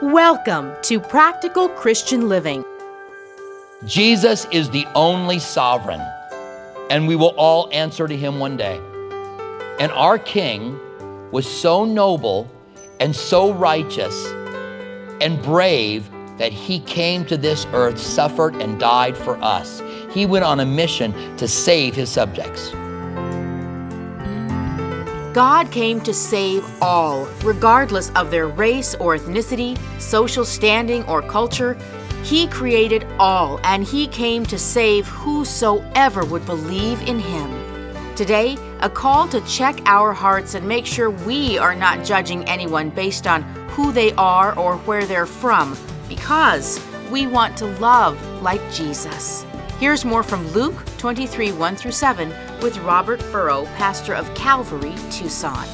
Welcome to Practical Christian Living. Jesus is the only sovereign, and we will all answer to him one day. And our King was so noble and so righteous and brave that he came to this earth, suffered, and died for us. He went on a mission to save his subjects. God came to save all, regardless of their race or ethnicity, social standing or culture. He created all, and he came to save whosoever would believe in him. Today, a call to check our hearts and make sure we are not judging anyone based on who they are or where they're from, because we want to love like Jesus. Here's more from Luke 23, 1-7 with Robert Furrow, pastor of Calvary, Tucson.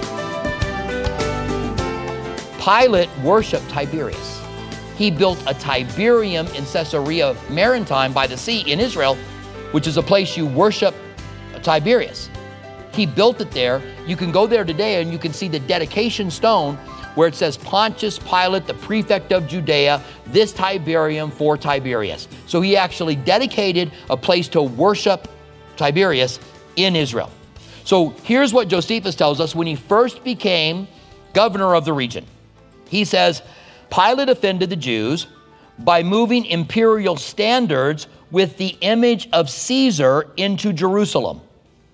Pilate worshiped Tiberius. He built a Tiberium in Caesarea Maritime by the sea in Israel, which is a place you worship Tiberius. He built it there. You can go there today and you can see the dedication stone where it says Pontius Pilate, the prefect of Judea, this Tiberium for Tiberius. So he actually dedicated a place to worship Tiberius in Israel. So here's what Josephus tells us when he first became governor of the region. He says, Pilate offended the Jews by moving imperial standards with the image of Caesar into Jerusalem.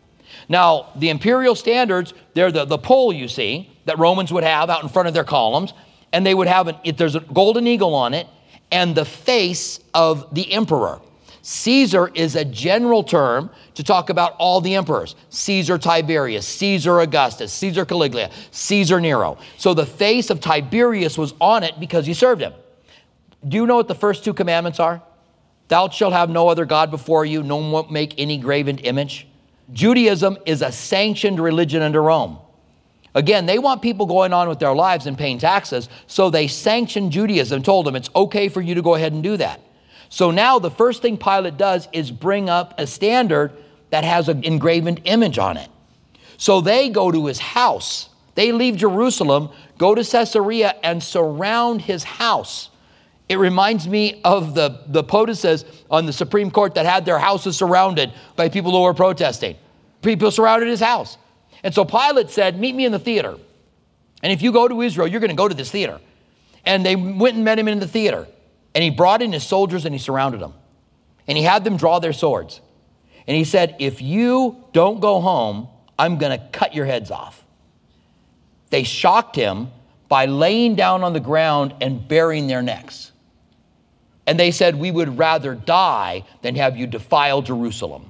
Now, the imperial standards, they're the pole you see that Romans would have out in front of their columns, and they would have, there's a golden eagle on it, and the face of the emperor. Caesar is a general term to talk about all the emperors. Caesar Tiberius, Caesar Augustus, Caesar Caligula, Caesar Nero. So the face of Tiberius was on it because he served him. Do you know what the first two commandments are? Thou shalt have no other God before you, no one won't make any graven image. Judaism is a sanctioned religion under Rome. Again, they want people going on with their lives and paying taxes, so they sanctioned Judaism, told them it's okay for you to go ahead and do that. So now the first thing Pilate does is bring up a standard that has an engraven image on it. So they go to his house. They leave Jerusalem, go to Caesarea, and surround his house. It reminds me of the POTUSes on the Supreme Court that had their houses surrounded by people who were protesting. People surrounded his house. And so Pilate said, meet me in the theater. And if you go to Israel, you're going to go to this theater. And they went and met him in the theater. And he brought in his soldiers and he surrounded them. And he had them draw their swords. And he said, if you don't go home, I'm going to cut your heads off. They shocked him by laying down on the ground and baring their necks. And they said, we would rather die than have you defile Jerusalem.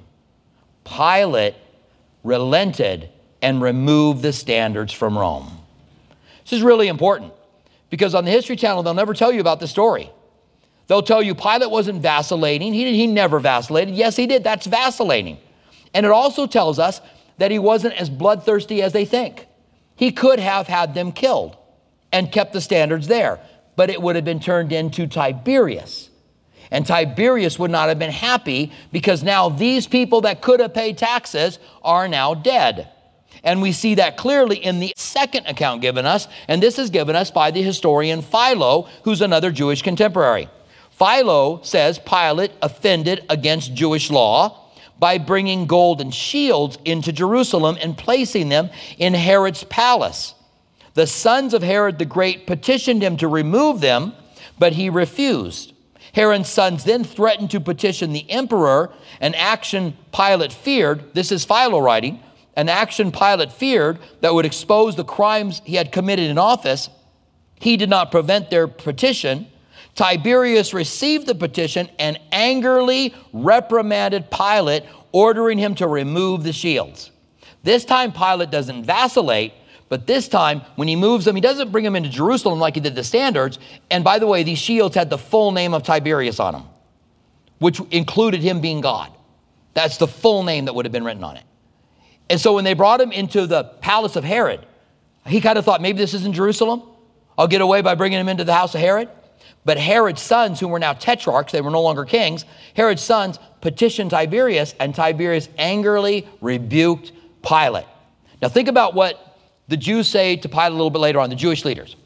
Pilate relented and removed the standards from Rome. This is really important because on the History Channel, they'll never tell you about the story. They'll tell you Pilate wasn't vacillating. He never vacillated. Yes, he did. That's vacillating. And it also tells us that he wasn't as bloodthirsty as they think. He could have had them killed and kept the standards there, but it would have been turned into Tiberius. And Tiberius would not have been happy because now these people that could have paid taxes are now dead. And we see that clearly in the second account given us, and this is given us by the historian Philo, who's another Jewish contemporary. Philo says Pilate offended against Jewish law by bringing golden shields into Jerusalem and placing them in Herod's palace. The sons of Herod the Great petitioned him to remove them, but he refused. Herod's sons then threatened to petition the emperor, an action Pilate feared. This is Philo writing. An action Pilate feared that would expose the crimes he had committed in office. He did not prevent their petition. Tiberius received the petition and angrily reprimanded Pilate, ordering him to remove the shields. This time Pilate doesn't vacillate, but this time when he moves them, he doesn't bring them into Jerusalem like he did the standards. And by the way, these shields had the full name of Tiberius on them, which included him being God. That's the full name that would have been written on it. And so when they brought him into the palace of Herod, he kind of thought, maybe this isn't Jerusalem. I'll get away by bringing him into the house of Herod. But Herod's sons, who were now tetrarchs, they were no longer kings, Herod's sons petitioned Tiberius, and Tiberius angrily rebuked Pilate. Now think about what the Jews say to Pilate a little bit later on, the Jewish leaders.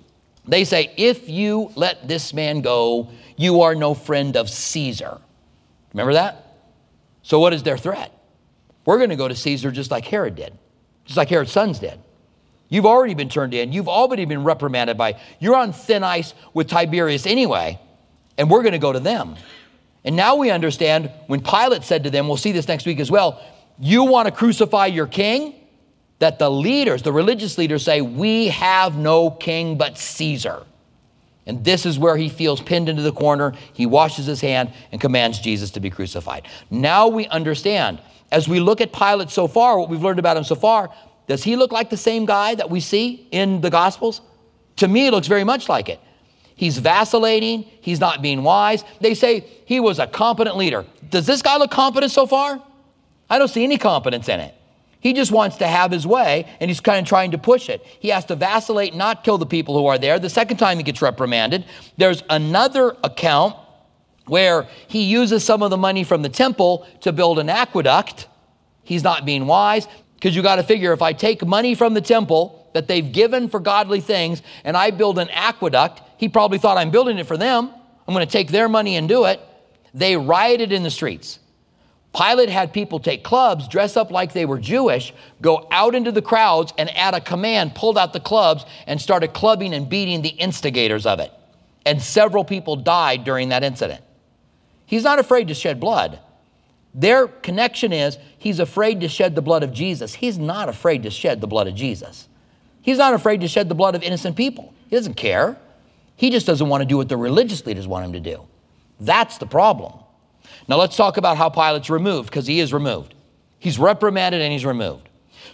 They say, if you let this man go, you are no friend of Caesar. Remember that? So what is their threat? We're going to go to Caesar just like Herod did, just like Herod's sons did. You've already been turned in. You've already been reprimanded you're on thin ice with Tiberius anyway, and we're going to go to them. And now we understand when Pilate said to them, we'll see this next week as well, you want to crucify your king? That the leaders, the religious leaders say, we have no king but Caesar. And this is where he feels pinned into the corner. He washes his hand and commands Jesus to be crucified. Now we understand, as we look at Pilate so far, what we've learned about him so far, does he look like the same guy that we see in the Gospels? To me, it looks very much like it. He's vacillating. He's not being wise. They say he was a competent leader. Does this guy look competent so far? I don't see any competence in it. He just wants to have his way, and he's kind of trying to push it. He has to vacillate, not kill the people who are there. The second time he gets reprimanded. There's another account where he uses some of the money from the temple to build an aqueduct. He's not being wise, because you got to figure, if I take money from the temple that they've given for godly things and I build an aqueduct, he probably thought I'm building it for them. I'm going to take their money and do it. They rioted in the streets. Pilate had people take clubs, dress up like they were Jewish, go out into the crowds, and at a command pulled out the clubs and started clubbing and beating the instigators of it. And several people died during that incident. He's not afraid to shed blood. Their connection is he's afraid to shed the blood of Jesus. He's not afraid to shed the blood of Jesus. He's not afraid to shed the blood of innocent people. He doesn't care. He just doesn't want to do what the religious leaders want him to do. That's the problem. Now let's talk about how Pilate's removed, because he is removed. He's reprimanded and he's removed.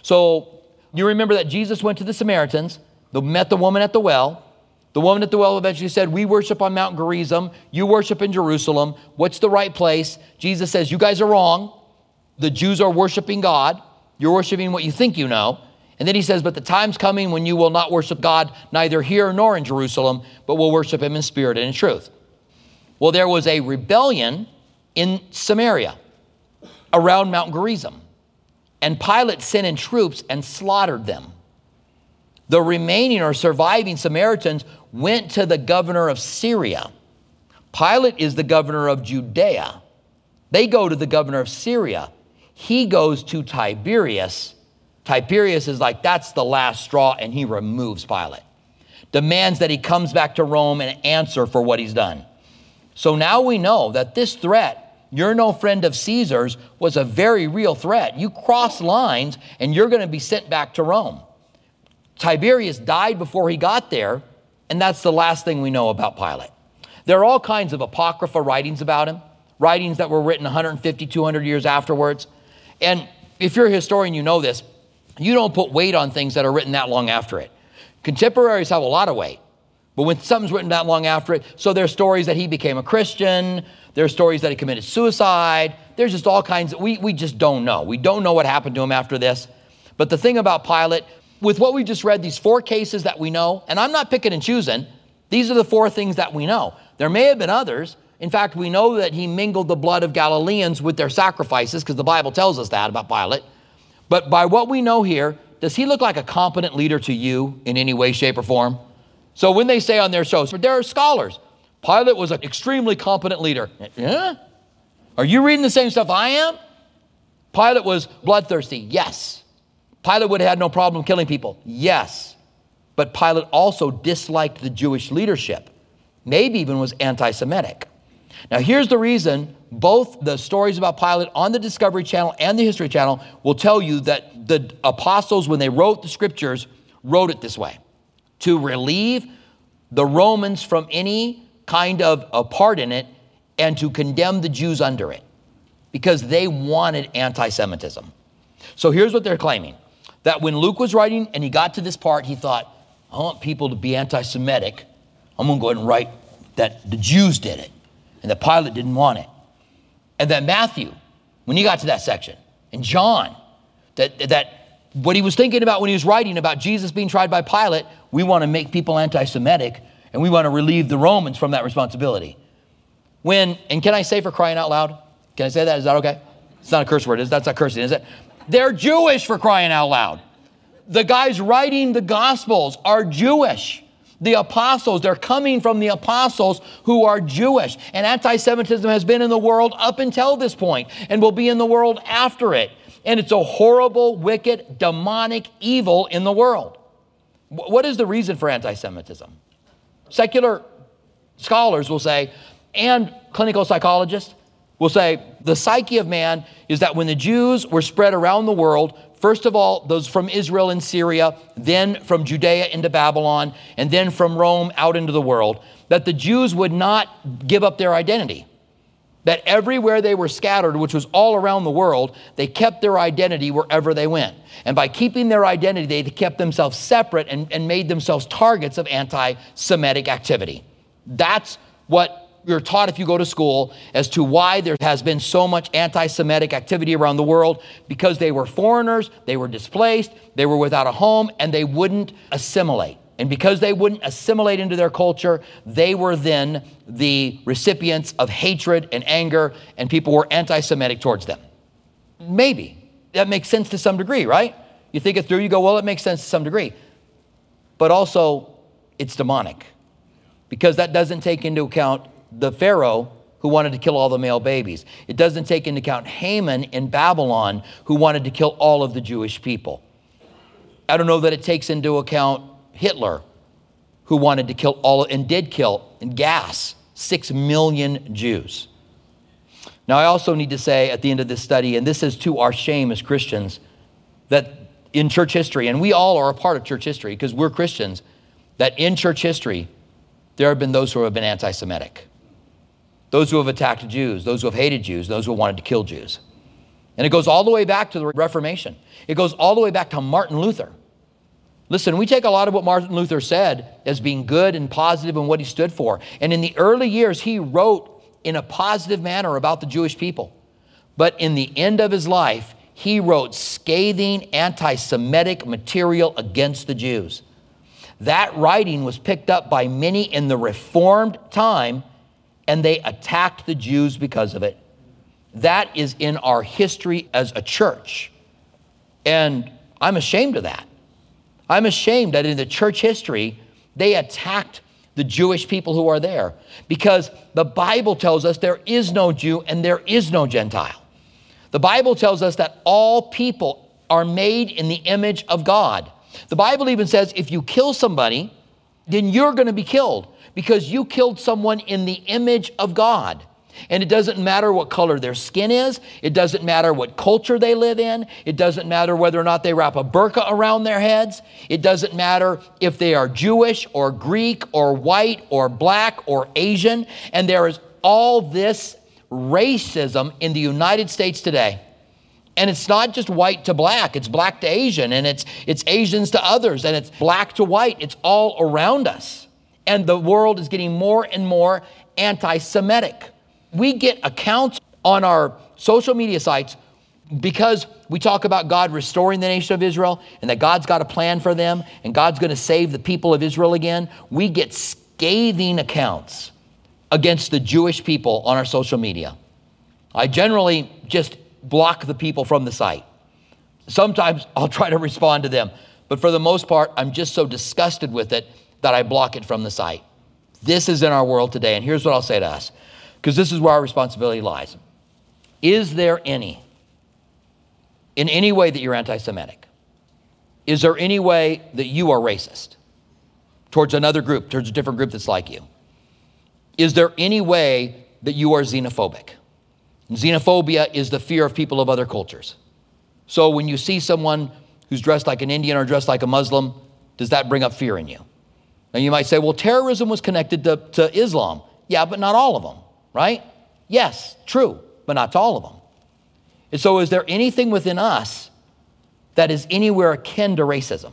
So you remember that Jesus went to the Samaritans, met the woman at the well. The woman at the well eventually said, we worship on Mount Gerizim. You worship in Jerusalem. What's the right place? Jesus says, you guys are wrong. The Jews are worshiping God. You're worshiping what you think you know. And then he says, but the time's coming when you will not worship God, neither here nor in Jerusalem, but will worship him in spirit and in truth. Well, there was a rebellion in Samaria around Mount Gerizim, and Pilate sent in troops and slaughtered them. The remaining or surviving Samaritans went to the governor of Syria. Pilate is the governor of Judea. They go to the governor of Syria. He goes to Tiberius. Tiberius is like, that's the last straw, and he removes Pilate. Demands that he comes back to Rome and answer for what he's done. So now we know that this threat, you're no friend of Caesar's, was a very real threat. You cross lines and you're going to be sent back to Rome. Tiberius died before he got there, and that's the last thing we know about Pilate. There are all kinds of apocrypha writings about him, writings that were written 150, 200 years afterwards. And if you're a historian, you know this. You don't put weight on things that are written that long after it. Contemporaries have a lot of weight. But when something's written that long after it, so there's stories that he became a Christian, there's stories that he committed suicide, there's just all kinds of, we just don't know. We don't know what happened to him after this. But the thing about Pilate, with what we just read, these 4 cases that we know, and I'm not picking and choosing, these are the 4 things that we know. There may have been others. In fact, we know that he mingled the blood of Galileans with their sacrifices, because the Bible tells us that about Pilate. But by what we know here, does he look like a competent leader to you in any way, shape, or form? So when they say on their shows, there are scholars, Pilate was an extremely competent leader. Yeah? Are you reading the same stuff I am? Pilate was bloodthirsty. Yes. Pilate would have had no problem killing people. Yes. But Pilate also disliked the Jewish leadership. Maybe even was anti-Semitic. Now here's the reason both the stories about Pilate on the Discovery Channel and the History Channel will tell you that the apostles, when they wrote the scriptures, wrote it this way. To relieve the Romans from any kind of a part in it and to condemn the Jews under it, because they wanted anti-Semitism. So here's what they're claiming. That when Luke was writing and he got to this part, he thought, I want people to be anti-Semitic. I'm going to go ahead and write that the Jews did it and that Pilate didn't want it. And that Matthew, when he got to that section, and John, that what he was thinking about when he was writing about Jesus being tried by Pilate, we want to make people anti-Semitic and we want to relieve the Romans from that responsibility. And can I say, for crying out loud? Can I say that? Is that okay? It's not a curse word. That's not cursing, is it? They're Jewish, for crying out loud. The guys writing the Gospels are Jewish. The apostles, they're coming from the apostles who are Jewish. And anti-Semitism has been in the world up until this point and will be in the world after it. And it's a horrible, wicked, demonic evil in the world. What is the reason for anti-Semitism? Secular scholars will say, and clinical psychologists will say, the psyche of man is that when the Jews were spread around the world, first of all, those from Israel and Syria, then from Judea into Babylon, and then from Rome out into the world, that the Jews would not give up their identity. That everywhere they were scattered, which was all around the world, they kept their identity wherever they went. And by keeping their identity, they kept themselves separate and made themselves targets of anti-Semitic activity. That's what you're taught if you go to school as to why there has been so much anti-Semitic activity around the world, because they were foreigners, they were displaced, they were without a home, and they wouldn't assimilate. And because they wouldn't assimilate into their culture, they were then the recipients of hatred and anger, and people were anti-Semitic towards them. Maybe. That makes sense to some degree, right? You think it through, you go, well, it makes sense to some degree. But also, it's demonic, because that doesn't take into account the Pharaoh who wanted to kill all the male babies. It doesn't take into account Haman in Babylon who wanted to kill all of the Jewish people. I don't know that it takes into account Hitler who wanted to kill all, and did kill and gas 6 million Jews. Now, I also need to say at the end of this study, and this is to our shame as Christians, that in church history, and we all are a part of church history because we're Christians, that in church history, there have been those who have been anti-Semitic. Those who have attacked Jews, those who have hated Jews, those who wanted to kill Jews. And it goes all the way back to the Reformation. It goes all the way back to Martin Luther. Listen, we take a lot of what Martin Luther said as being good and positive and what he stood for. And in the early years, he wrote in a positive manner about the Jewish people. But in the end of his life, he wrote scathing anti-Semitic material against the Jews. That writing was picked up by many in the Reformed time, and they attacked the Jews because of it. That is in our history as a church. And I'm ashamed of that. I'm ashamed that in the church history, they attacked the Jewish people who are there, because the Bible tells us there is no Jew and there is no Gentile. The Bible tells us that all people are made in the image of God. The Bible even says if you kill somebody, then you're going to be killed because you killed someone in the image of God. And it doesn't matter what color their skin is. It doesn't matter what culture they live in. It doesn't matter whether or not they wrap a burqa around their heads. It doesn't matter if they are Jewish or Greek or white or black or Asian. And there is all this racism in the United States today. And it's not just white to black, it's black to Asian, and it's Asians to others, and it's black to white. It's all around us. And the world is getting more and more anti-Semitic. We get accounts on our social media sites because we talk about God restoring the nation of Israel and that God's got a plan for them and God's going to save the people of Israel again. We get scathing accounts against the Jewish people on our social media. I generally just block the people from the site. Sometimes I'll try to respond to them, but for the most part, I'm just so disgusted with it that I block it from the site. This is in our world today, and here's what I'll say to us, because this is where our responsibility lies. Is there in any way that you're anti-Semitic? Is there any way that you are racist towards another group, towards a different group that's like you? Is there any way that you are xenophobic? Xenophobia is the fear of people of other cultures. So when you see someone who's dressed like an Indian or dressed like a Muslim, does that bring up fear in you? Now you might say, well, terrorism was connected to Islam. Yeah, but not all of them, right? Yes, true, but not to all of them. And so is there anything within us that is anywhere akin to racism?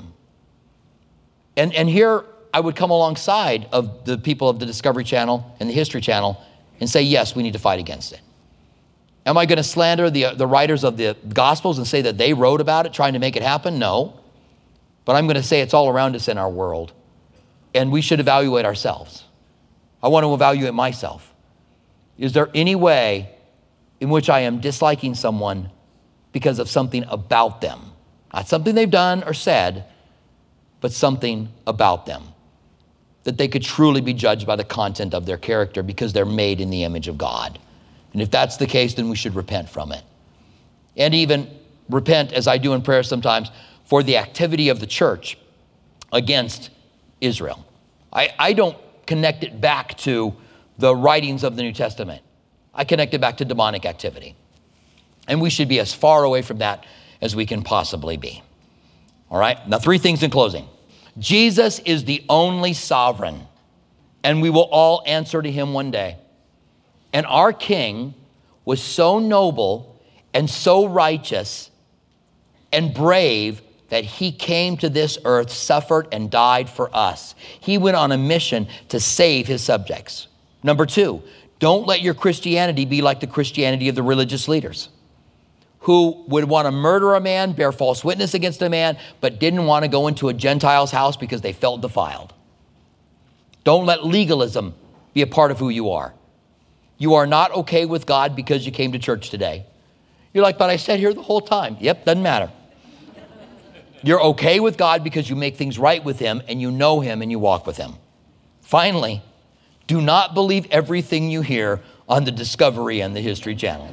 And here I would come alongside of the people of the Discovery Channel and the History Channel and say, yes, we need to fight against it. Am I going to slander the writers of the Gospels and say that they wrote about it, trying to make it happen? No. But I'm going to say it's all around us in our world. And we should evaluate ourselves. I want to evaluate myself. Is there any way in which I am disliking someone because of something about them? Not something they've done or said, but something about them. that they could truly be judged by the content of their character because they're made in the image of God. And if that's the case, then we should repent from it. And even repent, as I do in prayer sometimes, for the activity of the church against Israel. I don't connect it back to the writings of the New Testament. I connect it back to demonic activity. And we should be as far away from that as we can possibly be. All right? Now, 3 things in closing. Jesus is the only sovereign, and we will all answer to him one day. And our King was so noble and so righteous and brave that he came to this earth, suffered, and died for us. He went on a mission to save his subjects. Number 2, don't let your Christianity be like the Christianity of the religious leaders who would want to murder a man, bear false witness against a man, but didn't want to go into a Gentile's house because they felt defiled. Don't let legalism be a part of who you are. You are not okay with God because you came to church today. You're like, but I sat here the whole time. Yep, doesn't matter. You're okay with God because you make things right with him and you know him and you walk with him. Finally, do not believe everything you hear on the Discovery and the History Channel.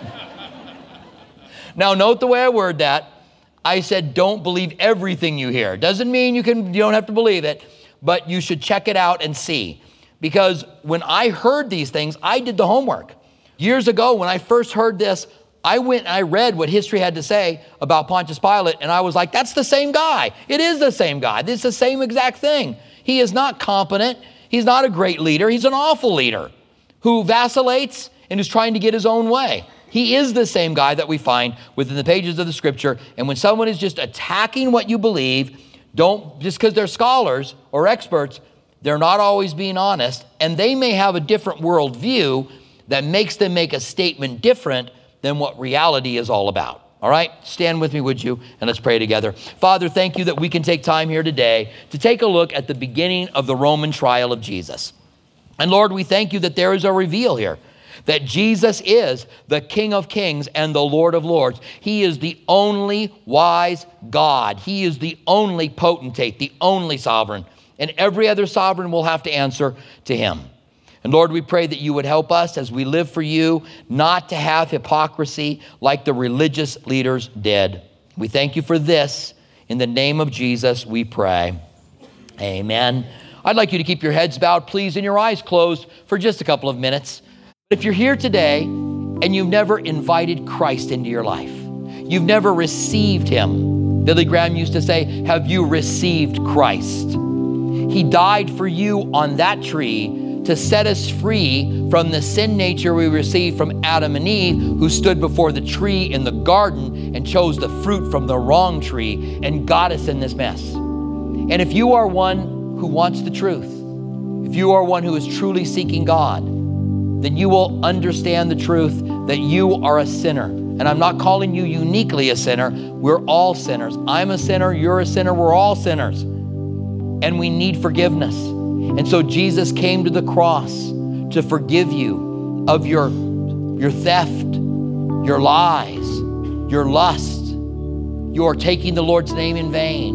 Now, note the way I word that. I said, don't believe everything you hear. Doesn't mean you don't have to believe it, but you should check it out and see. Because when I heard these things, I did the homework. Years ago, when I first heard this, I went and I read what history had to say about Pontius Pilate, and I was like, that's the same guy. It is the same guy. It's the same exact thing. He is not competent. He's not a great leader. He's an awful leader who vacillates and is trying to get his own way. He is the same guy that we find within the pages of the scripture. And when someone is just attacking what you believe, don't, just because they're scholars or experts, they're not always being honest. And they may have a different worldview that makes them make a statement different than what reality is all about. All right? Stand with me, would you? And let's pray together. Father, thank you that we can take time here today to take a look at the beginning of the Roman trial of Jesus. And Lord, we thank you that there is a reveal here, that Jesus is the King of Kings and the Lord of Lords. He is the only wise God. He is the only potentate, the only sovereign. And every other sovereign will have to answer to him. And Lord, we pray that you would help us as we live for you, not to have hypocrisy like the religious leaders did. We thank you for this. In the name of Jesus, we pray. Amen. I'd like you to keep your heads bowed, please, and your eyes closed for just a couple of minutes. If you're here today and you've never invited Christ into your life, you've never received him. Billy Graham used to say, have you received Christ? He died for you on that tree to set us free from the sin nature we received from Adam and Eve, who stood before the tree in the garden and chose the fruit from the wrong tree and got us in this mess. And if you are one who wants the truth, if you are one who is truly seeking God, then you will understand the truth that you are a sinner. And I'm not calling you uniquely a sinner. We're all sinners. I'm a sinner. You're a sinner. We're all sinners. And we need forgiveness. And so Jesus came to the cross to forgive you of your theft, your lies, your lust, your taking the Lord's name in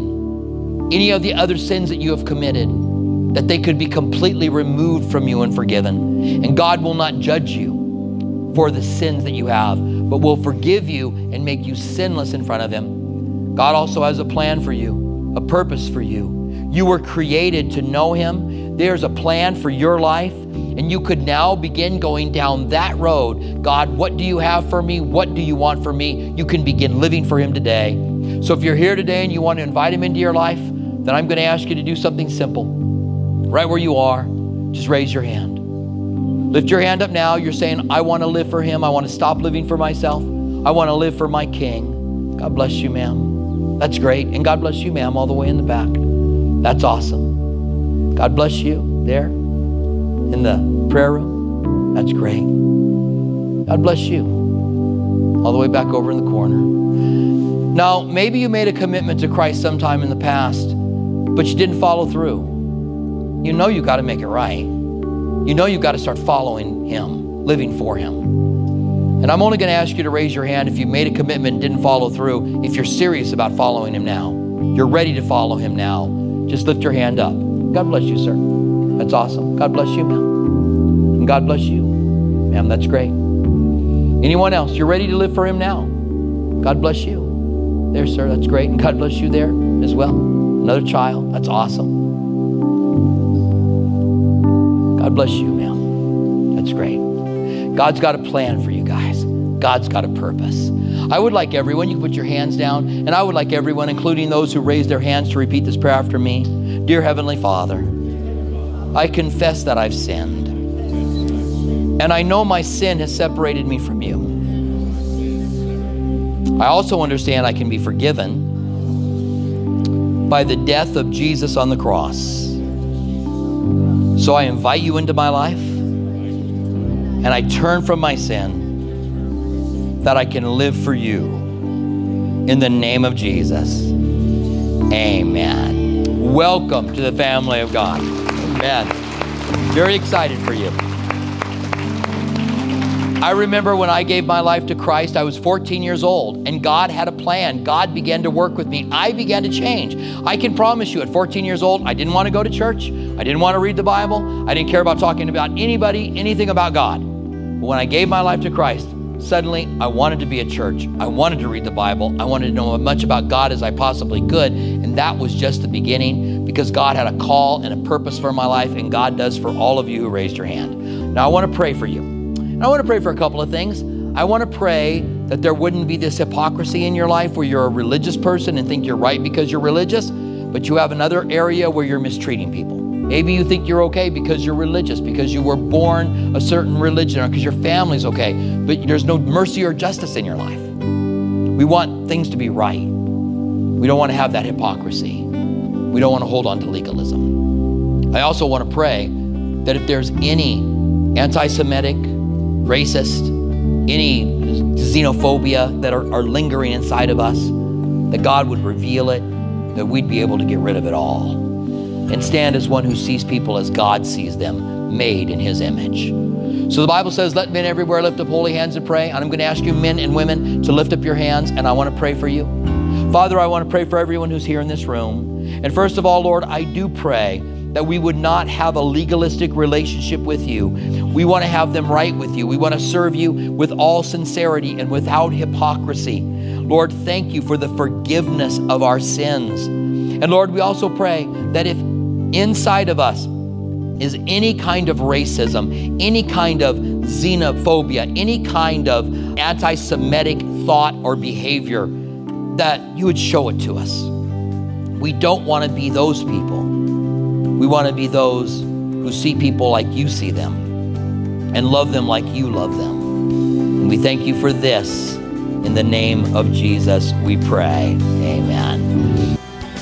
vain, any of the other sins that you have committed, that they could be completely removed from you and forgiven. And God will not judge you for the sins that you have, but will forgive you and make you sinless in front of him. God also has a plan for you, a purpose for you. You were created to know him. There's a plan for your life, and you could now begin going down that road. God, what do you have for me? What do you want for me? You can begin living for him today. So if you're here today and you want to invite him into your life, then I'm going to ask you to do something simple. Right where you are, just raise your hand. Lift your hand up now. You're saying, I want to live for him. I want to stop living for myself. I want to live for my King. God bless you, ma'am. That's great. And God bless you, ma'am, all the way in the back. That's awesome. God bless you there in the prayer room. That's great. God bless you all the way back over in the corner. Now, maybe you made a commitment to Christ sometime in the past, but you didn't follow through. You know you got to make it right. You know you got to start following him, living for him. And I'm only going to ask you to raise your hand if you made a commitment and didn't follow through, if you're serious about following him now. You're ready to follow him now. Just lift your hand up. God bless you, sir. That's awesome. God bless you, ma'am. And God bless you. Ma'am, that's great. Anyone else? You're ready to live for him now. God bless you. There, sir, that's great. And God bless you there as well. Another child, that's awesome. God bless you, ma'am. That's great. God's got a plan for you guys. God's got a purpose. I would like everyone, you can put your hands down, and I would like everyone, including those who raised their hands, to repeat this prayer after me. Dear Heavenly Father, I confess that I've sinned, and I know my sin has separated me from you. I also understand I can be forgiven by the death of Jesus on the cross. So I invite you into my life, and I turn from my sin that I can live for you. In the name of Jesus, amen. Welcome to the family of God. Amen. Very excited for you. I remember when I gave my life to Christ, I was 14 years old, and God had a plan. God began to work with me. I began to change. I can promise you, at 14 years old, I didn't want to go to church. I didn't want to read the Bible. I didn't care about talking about anybody, anything about God. But when I gave my life to Christ, suddenly I wanted to be at church. I wanted to read the Bible. I wanted to know as much about God as I possibly could. And that was just the beginning, because God had a call and a purpose for my life, and God does for all of you who raised your hand. Now I want to pray for you. And I want to pray for a couple of things. I want to pray that there wouldn't be this hypocrisy in your life where you're a religious person and think you're right because you're religious, but you have another area where you're mistreating people. Maybe you think you're okay because you're religious, because you were born a certain religion, or because your family's okay, but there's no mercy or justice in your life. We want things to be right. We don't want to have that hypocrisy. We don't want to hold on to legalism. I also want to pray that if there's any anti-Semitic, racist, any xenophobia that are lingering inside of us, that God would reveal it, that we'd be able to get rid of it all and stand as one who sees people as God sees them, made in his image. So the Bible says, let men everywhere lift up holy hands and pray. And I'm going to ask you, men and women, to lift up your hands, and I want to pray for you. Father, I want to pray for everyone who's here in this room. And first of all, Lord, I do pray that we would not have a legalistic relationship with you. We want to have them right with you. We want to serve you with all sincerity and without hypocrisy. Lord, thank you for the forgiveness of our sins. And Lord, we also pray that if inside of us is any kind of racism, any kind of xenophobia, any kind of anti-Semitic thought or behavior, that you would show it to us. We don't want to be those people. We want to be those who see people like you see them and love them like you love them. And we thank you for this. In the name of Jesus, we pray. Amen.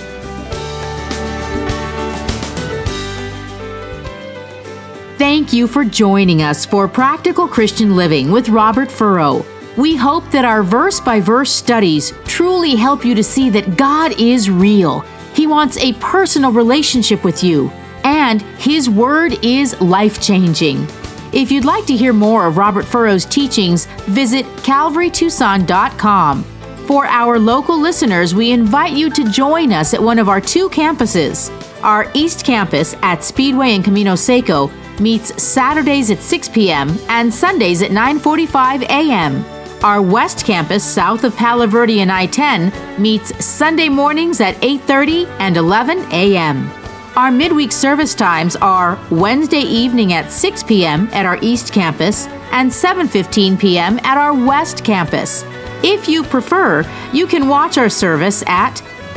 Thank you for joining us for Practical Christian Living with Robert Furrow. We hope that our verse-by-verse studies truly help you to see that God is real. He wants a personal relationship with you, and His Word is life-changing. If you'd like to hear more of Robert Furrow's teachings, visit CalvaryTucson.com. For our local listeners, we invite you to join us at one of our two campuses. Our East Campus at Speedway and Camino Seco meets Saturdays at 6 p.m. and Sundays at 9:45 a.m. Our West Campus, south of Palo Verde and I-10, meets Sunday mornings at 8:30 and 11 a.m. Our midweek service times are Wednesday evening at 6 p.m. at our East Campus and 7:15 p.m. at our West Campus. If you prefer, you can watch our service at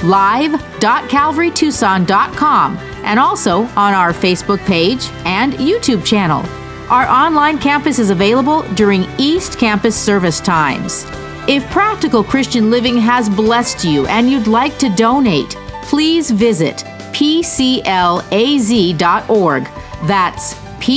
live.calvarytucson.com and also on our Facebook page and YouTube channel. Our online campus is available during East Campus service times. If Practical Christian Living has blessed you and you'd like to donate, please visit PCLAZ.org. That's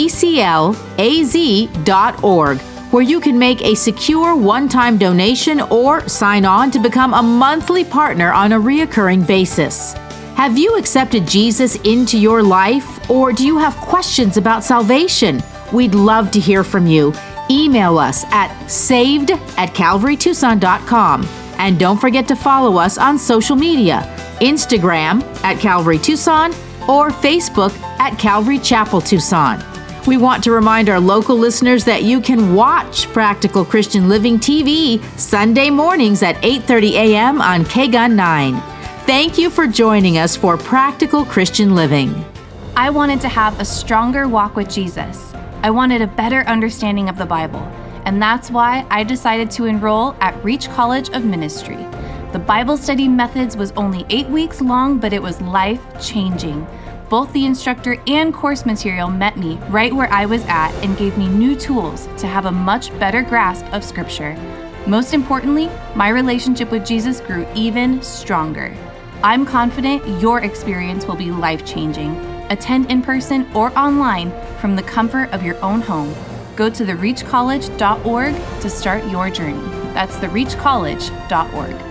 PCLAZ.org, where you can make a secure one-time donation or sign on to become a monthly partner on a reoccurring basis. Have you accepted Jesus into your life, or do you have questions about salvation? We'd love to hear from you. Email us at saved@calvarytucson.com. And don't forget to follow us on social media, Instagram at Calvary Tucson or Facebook at Calvary Chapel Tucson. We want to remind our local listeners that you can watch Practical Christian Living TV Sunday mornings at 8:30 a.m. on KGUN 9. Thank you for joining us for Practical Christian Living. I wanted to have a stronger walk with Jesus. I wanted a better understanding of the Bible, and that's why I decided to enroll at Reach College of Ministry. The Bible study methods was only 8 weeks long, but it was life-changing. Both the instructor and course material met me right where I was at and gave me new tools to have a much better grasp of Scripture. Most importantly, my relationship with Jesus grew even stronger. I'm confident your experience will be life-changing. Attend in person or online from the comfort of your own home. Go to thereachcollege.org to start your journey. That's thereachcollege.org.